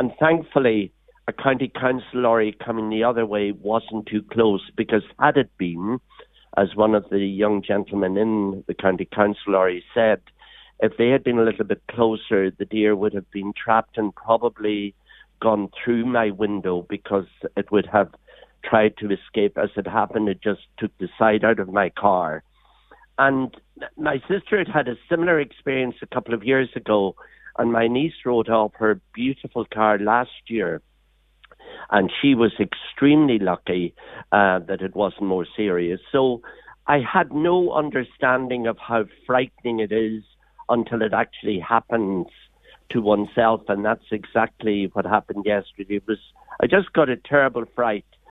And thankfully, a county council lorry coming the other way wasn't too close, because had it been, as one of the young gentlemen in the county council lorry said, if they had been a little bit closer, the deer would have been trapped and probably gone through my window, because it would have tried to escape. As it happened, it just took the side out of my car. And my sister had had a similar experience a couple of years ago, and my niece wrote off her beautiful car last year. And she was extremely lucky that it wasn't more serious. So I had no understanding of how frightening it is until it actually happens to oneself. And that's exactly what happened yesterday. I just got a terrible fright